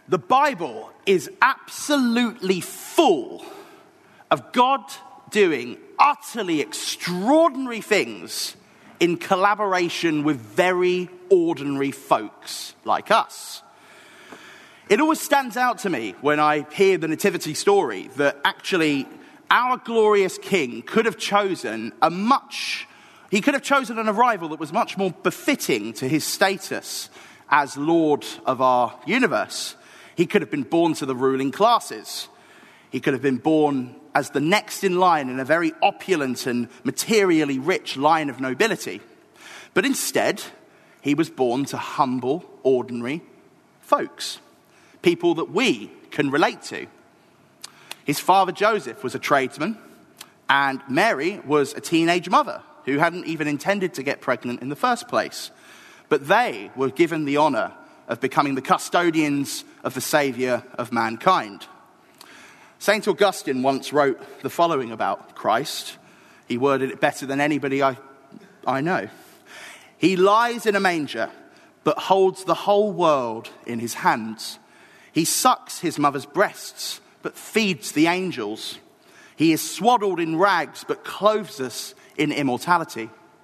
The Bible is absolutely full of God doing utterly extraordinary things in collaboration with very ordinary folks like us. It always stands out to me when I hear the nativity story that actually our glorious King could have chosen an arrival that was much more befitting to his status as Lord of our universe. He could have been born to the ruling classes. He could have been born as the next in line in a very opulent and materially rich line of nobility. But instead, he was born to humble, ordinary folks, people that we can relate to. His father, Joseph, was a tradesman, and Mary was a teenage mother who hadn't even intended to get pregnant in the first place. But they were given the honor of becoming the custodians of the Savior of mankind. St. Augustine once wrote the following about Christ. He worded it better than anybody I know. He lies in a manger, but holds the whole world in his hands. He sucks his mother's breasts, but feeds the angels. He is swaddled in rags, but clothes us in immortality.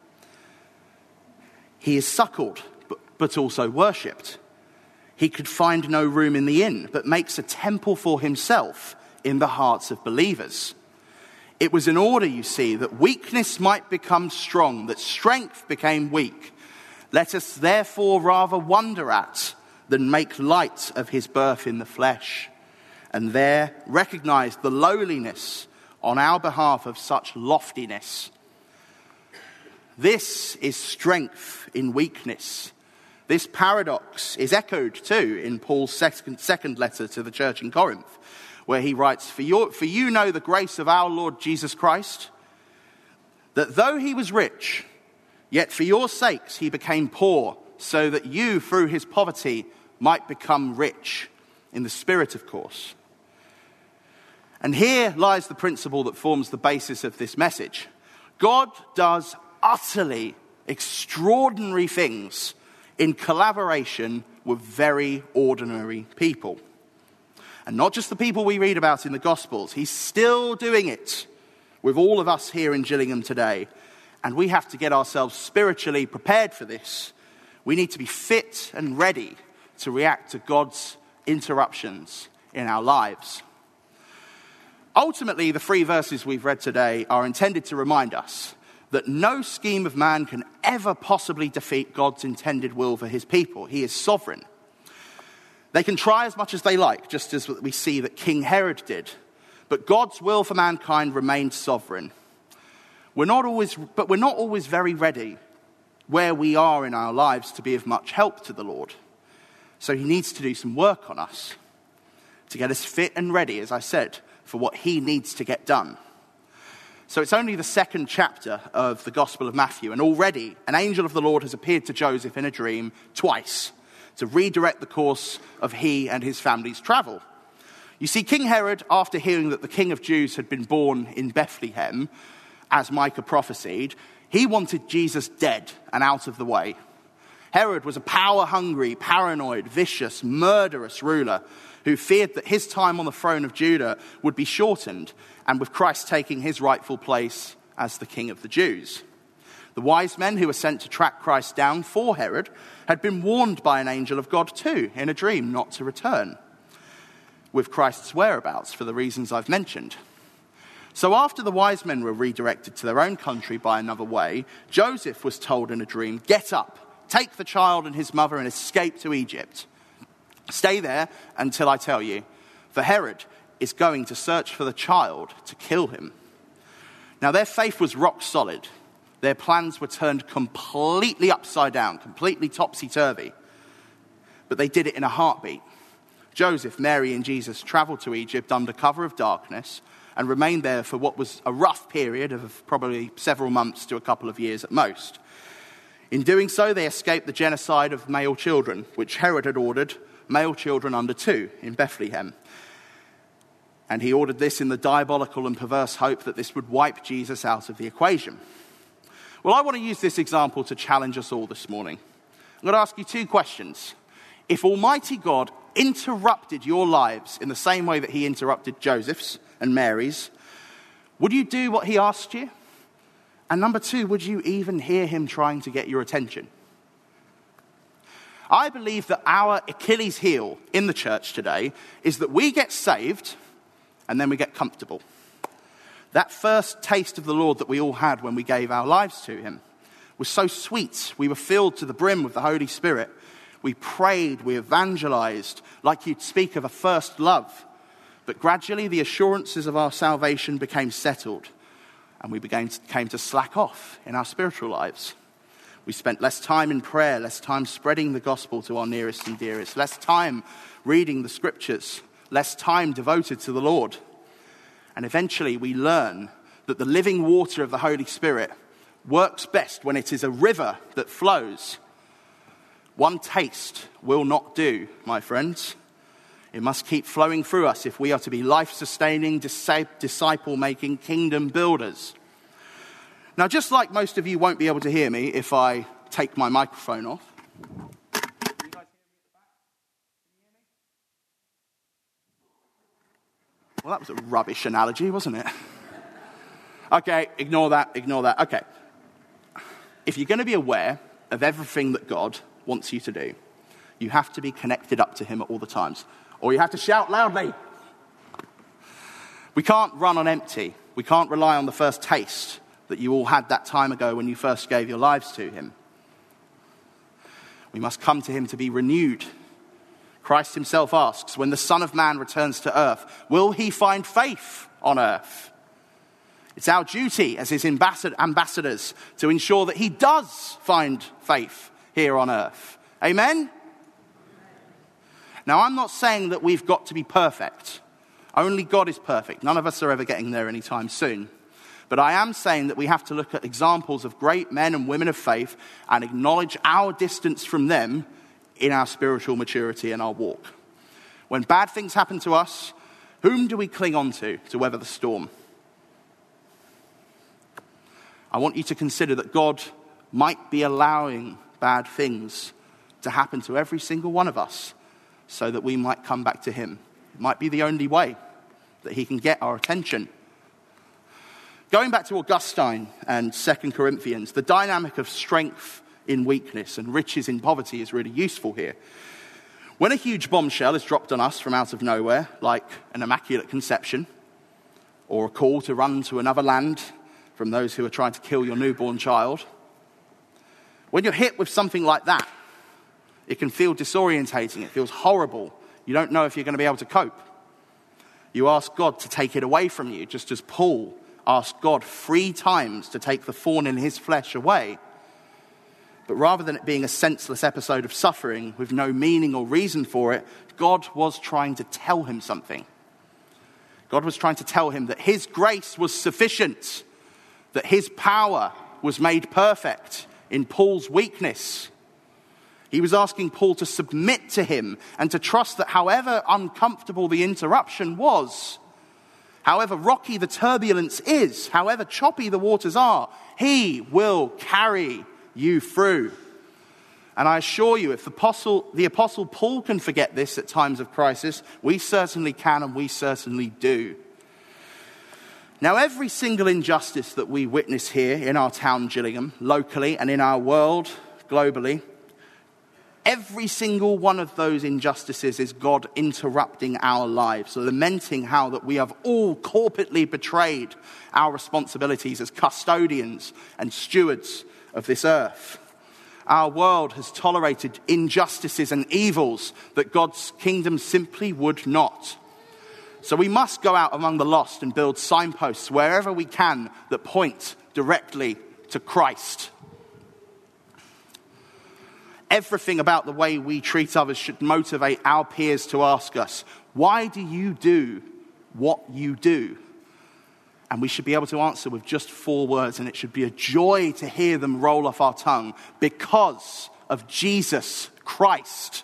He is suckled, but also worshipped. He could find no room in the inn, but makes a temple for himself in the hearts of believers. It was in order, you see, that weakness might become strong, that strength became weak. Let us therefore rather wonder at than make light of his birth in the flesh, and there recognize the lowliness on our behalf of such loftiness. This is strength in weakness. This paradox is echoed too in Paul's second letter to the church in Corinth, where he writes, For you know the grace of our Lord Jesus Christ, that though he was rich, yet for your sakes he became poor, so that you through his poverty might become rich, in the spirit, of course. And here lies the principle that forms the basis of this message. God does utterly extraordinary things in collaboration with very ordinary people. And not just the people we read about in the Gospels. He's still doing it with all of us here in Gillingham today. And we have to get ourselves spiritually prepared for this. We need to be fit and ready to react to God's interruptions in our lives. Ultimately, the 3 verses we've read today are intended to remind us that no scheme of man can ever possibly defeat God's intended will for his people. He is sovereign. They can try as much as they like, just as we see that King Herod did. But God's will for mankind remained sovereign. We're not always very ready where we are in our lives to be of much help to the Lord. So he needs to do some work on us to get us fit and ready, as I said, for what he needs to get done. So it's only the 2nd chapter of the Gospel of Matthew, and already an angel of the Lord has appeared to Joseph in a dream twice to redirect the course of he and his family's travel. You see, King Herod, after hearing that the King of Jews had been born in Bethlehem, as Micah prophesied, he wanted Jesus dead and out of the way. Herod was a power-hungry, paranoid, vicious, murderous ruler who feared that his time on the throne of Judah would be shortened, and with Christ taking his rightful place as the King of the Jews. The wise men who were sent to track Christ down for Herod had been warned by an angel of God too, in a dream, not to return with Christ's whereabouts for the reasons I've mentioned. So after the wise men were redirected to their own country by another way, Joseph was told in a dream, "Get up, take the child and his mother and escape to Egypt. Stay there until I tell you, for Herod is going to search for the child to kill him." Now their faith was rock solid. Their plans were turned completely upside down, completely topsy-turvy. But they did it in a heartbeat. Joseph, Mary, and Jesus traveled to Egypt under cover of darkness and remained there for what was a rough period of probably several months to a couple of years at most. In doing so, they escaped the genocide of male children, which Herod had ordered, male children under 2 in Bethlehem. And he ordered this in the diabolical and perverse hope that this would wipe Jesus out of the equation. Well, I want to use this example to challenge us all this morning. I'm going to ask you 2 questions. If Almighty God interrupted your lives in the same way that he interrupted Joseph's and Mary's, would you do what he asked you? And number two, would you even hear him trying to get your attention? I believe that our Achilles heel in the church today is that we get saved and then we get comfortable. That first taste of the Lord that we all had when we gave our lives to him was so sweet. We were filled to the brim with the Holy Spirit. We prayed, we evangelized, like you'd speak of a first love. But gradually the assurances of our salvation became settled, and we came to slack off in our spiritual lives. We spent less time in prayer, less time spreading the gospel to our nearest and dearest, less time reading the scriptures, less time devoted to the Lord. And eventually we learn that the living water of the Holy Spirit works best when it is a river that flows. One taste will not do, my friends. It must keep flowing through us if we are to be life-sustaining, disciple-making kingdom builders. Now, just like most of you won't be able to hear me if I take my microphone off. Well, that was a rubbish analogy, wasn't it? Okay, ignore that. Okay. If you're going to be aware of everything that God wants you to do, you have to be connected up to him at all the times. Or you have to shout loudly. We can't run on empty. We can't rely on the first taste that you all had that time ago when you first gave your lives to him. We must come to him to be renewed. Christ himself asks, when the Son of Man returns to earth, will he find faith on earth? It's our duty as his ambassadors to ensure that he does find faith here on earth. Amen? Now, I'm not saying that we've got to be perfect. Only God is perfect. None of us are ever getting there anytime soon. But I am saying that we have to look at examples of great men and women of faith and acknowledge our distance from them in our spiritual maturity and our walk. When bad things happen to us, whom do we cling on to weather the storm? I want you to consider that God might be allowing bad things to happen to every single one of us so that we might come back to him. It might be the only way that he can get our attention. Going back to Augustine and 2 Corinthians, the dynamic of strength in weakness and riches in poverty is really useful here. When a huge bombshell is dropped on us from out of nowhere, like an immaculate conception, or a call to run to another land from those who are trying to kill your newborn child, when you're hit with something like that, it can feel disorientating, it feels horrible. You don't know if you're going to be able to cope. You ask God to take it away from you, just as Paul asked God 3 times to take the thorn in his flesh away. But rather than it being a senseless episode of suffering with no meaning or reason for it, God was trying to tell him something. God was trying to tell him that his grace was sufficient, that his power was made perfect in Paul's weakness. He was asking Paul to submit to him and to trust that however uncomfortable the interruption was, however rocky the turbulence is, however choppy the waters are, he will carry you through. And I assure you, if the Apostle Paul can forget this at times of crisis, we certainly can and we certainly do. Now, every single injustice that we witness here in our town, Gillingham, locally and in our world, globally, every single one of those injustices is God interrupting our lives, lamenting how that we have all corporately betrayed our responsibilities as custodians and stewards of this earth. Our world has tolerated injustices and evils that God's kingdom simply would not. So we must go out among the lost and build signposts wherever we can that point directly to Christ. Everything about the way we treat others should motivate our peers to ask us, why do you do what you do? And we should be able to answer with just 4 words, and it should be a joy to hear them roll off our tongue, because of Jesus Christ.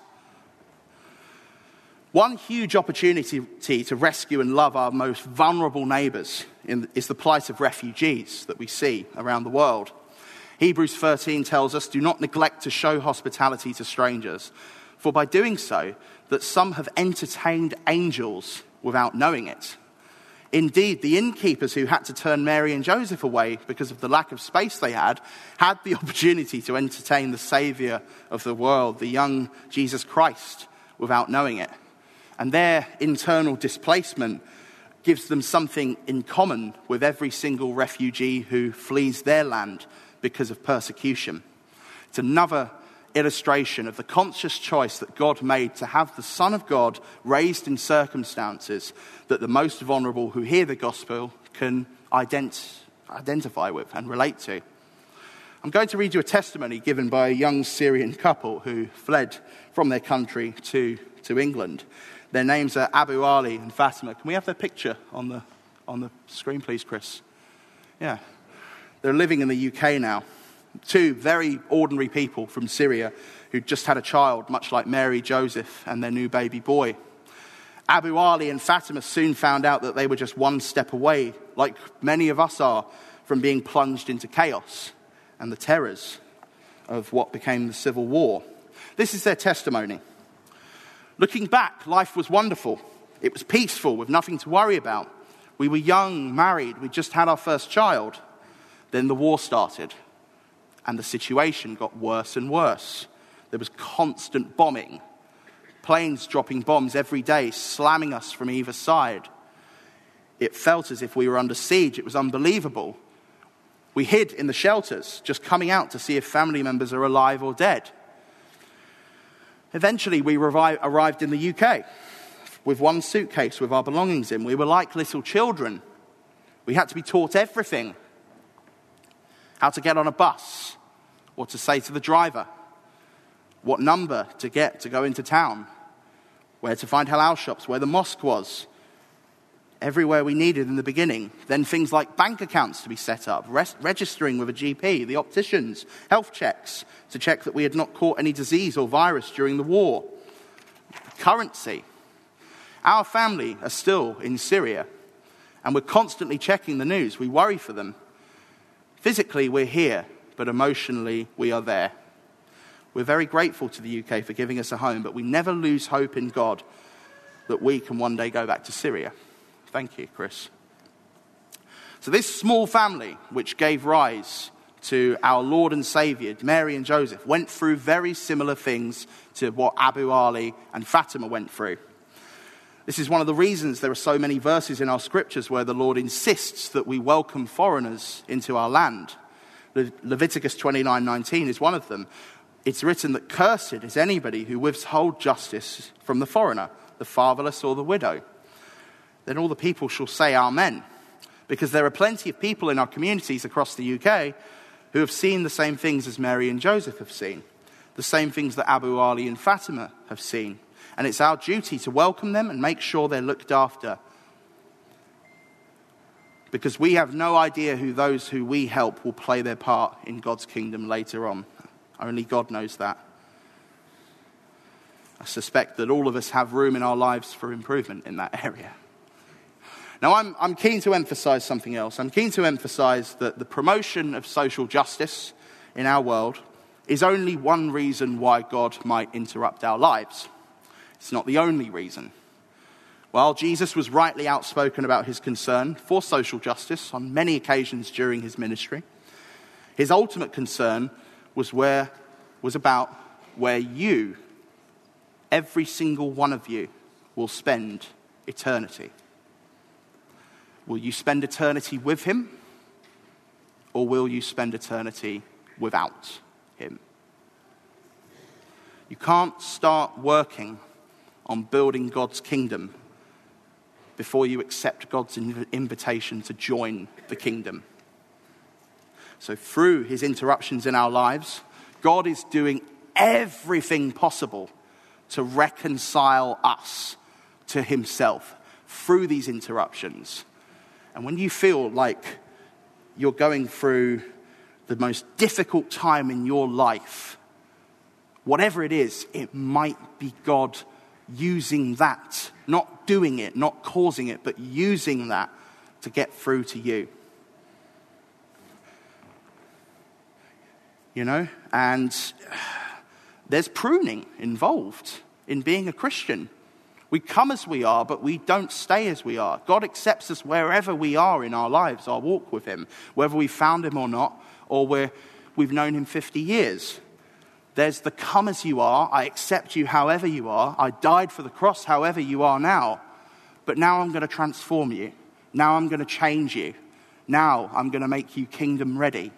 One huge opportunity to rescue and love our most vulnerable neighbours is the plight of refugees that we see around the world. Hebrews 13 tells us, do not neglect to show hospitality to strangers, for by doing so, that some have entertained angels without knowing it. Indeed, the innkeepers who had to turn Mary and Joseph away because of the lack of space they had the opportunity to entertain the Saviour of the world, the young Jesus Christ, without knowing it. And their internal displacement gives them something in common with every single refugee who flees their land because of persecution. It's another illustration of the conscious choice that God made to have the Son of God raised in circumstances that the most vulnerable who hear the gospel can identify with and relate to. I'm going to read you a testimony given by a young Syrian couple who fled from their country to England. Their names are Abu Ali and Fatima. Can we have their picture on the screen, please, Chris? Yeah. They're living in the UK now. Two very ordinary people from Syria who just had a child, much like Mary, Joseph, and their new baby boy. Abu Ali and Fatima soon found out that they were just one step away, like many of us are, from being plunged into chaos and the terrors of what became the Civil War. This is their testimony. Looking back, life was wonderful. It was peaceful, with nothing to worry about. We were young, married, we just had our first child. Then the war started, and the situation got worse and worse. There was constant bombing, planes dropping bombs every day, slamming us from either side. It felt as if we were under siege. It was unbelievable. We hid in the shelters, just coming out to see if family members are alive or dead. Eventually, we arrived in the UK with one suitcase with our belongings in. We were like little children. We had to be taught everything. How to get on a bus, what to say to the driver, what number to get to go into town, where to find halal shops, where the mosque was. Everywhere we needed in the beginning. Then things like bank accounts to be set up, registering with a GP, the opticians, health checks to check that we had not caught any disease or virus during the war. Currency. Our family are still in Syria, and we're constantly checking the news. We worry for them. Physically, we're here, but emotionally, we are there. We're very grateful to the UK for giving us a home, but we never lose hope in God that we can one day go back to Syria. Thank you, Chris. So this small family, which gave rise to our Lord and Saviour, Mary and Joseph, went through very similar things to what Abu Ali and Fatima went through. This is one of the reasons there are so many verses in our scriptures where the Lord insists that we welcome foreigners into our land. Leviticus 29:19 is one of them. It's written that cursed is anybody who withholds justice from the foreigner, the fatherless or the widow. Then all the people shall say amen, because there are plenty of people in our communities across the UK who have seen the same things as Mary and Joseph have seen, the same things that Abu Ali and Fatima have seen. And it's our duty to welcome them and make sure they're looked after, because we have no idea who those who we help will play their part in God's kingdom later on. Only God knows that. I suspect that all of us have room in our lives for improvement in that area. Now, I'm keen to emphasize something else. I'm keen to emphasize that the promotion of social justice in our world is only one reason why God might interrupt our lives. It's not the only reason. While Jesus was rightly outspoken about his concern for social justice on many occasions during his ministry, his ultimate concern was about where you, every single one of you, will spend eternity. Will you spend eternity with him, or will you spend eternity without him? You can't start working on building God's kingdom before you accept God's invitation to join the kingdom. So through his interruptions in our lives, God is doing everything possible to reconcile us to himself through these interruptions. And when you feel like you're going through the most difficult time in your life, whatever it is, it might be God using that, not doing it, not causing it, but using that to get through to you. You know, and there's pruning involved in being a Christian. We come as we are, but we don't stay as we are. God accepts us wherever we are in our lives, our walk with him, whether we found him or not, or we've known him 50 years. There's the come as you are. I accept you however you are. I died for the cross however you are now. But now I'm going to transform you. Now I'm going to change you. Now I'm going to make you kingdom ready.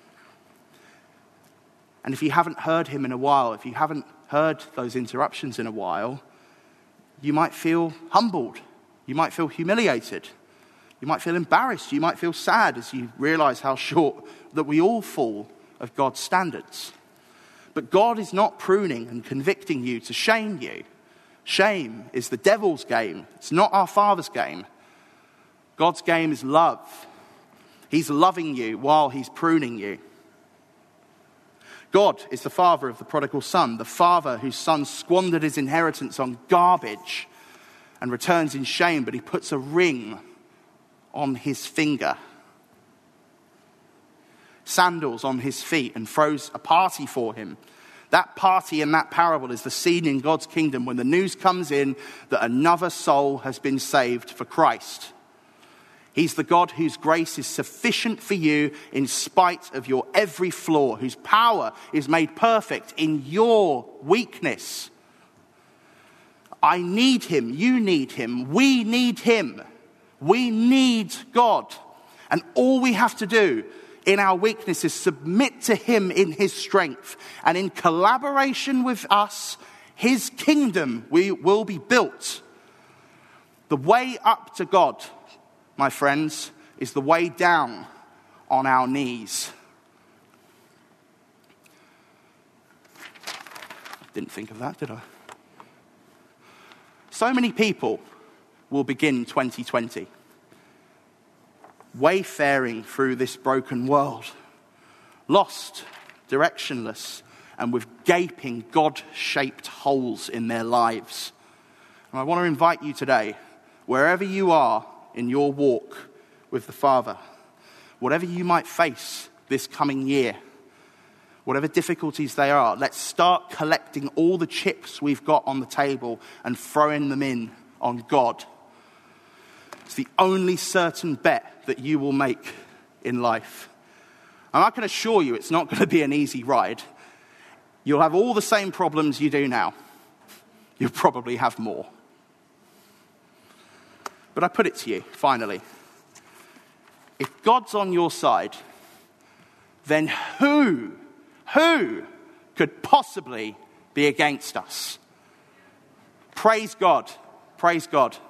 And if you haven't heard him in a while, if you haven't heard those interruptions in a while, you might feel humbled. You might feel humiliated. You might feel embarrassed. You might feel sad as you realize how short that we all fall of God's standards. But God is not pruning and convicting you to shame you. Shame is the devil's game. It's not our Father's game. God's game is love. He's loving you while he's pruning you. God is the father of the prodigal son, the father whose son squandered his inheritance on garbage and returns in shame, but he puts a ring on his finger, sandals on his feet, and throws a party for him. That party in that parable is the scene in God's kingdom when the news comes in that another soul has been saved for Christ. He's the God whose grace is sufficient for you in spite of your every flaw, whose power is made perfect in your weakness. I need him. You need him. We need him. We need God. And all we have to do in our weakness is submit to him in his strength. And in collaboration with us, his kingdom will be built. The way up to God, my friends, is the way down on our knees. Didn't think of that, did I? So many people will begin 2020 wayfaring through this broken world, lost, directionless, and with gaping God-shaped holes in their lives. And I want to invite you today, wherever you are in your walk with the Father, whatever you might face this coming year, whatever difficulties they are, let's start collecting all the chips we've got on the table and throwing them in on God. It's the only certain bet that you will make in life. And I can assure you it's not going to be an easy ride. You'll have all the same problems you do now. You'll probably have more. But I put it to you, finally. If God's on your side, then who could possibly be against us? Praise God. Praise God.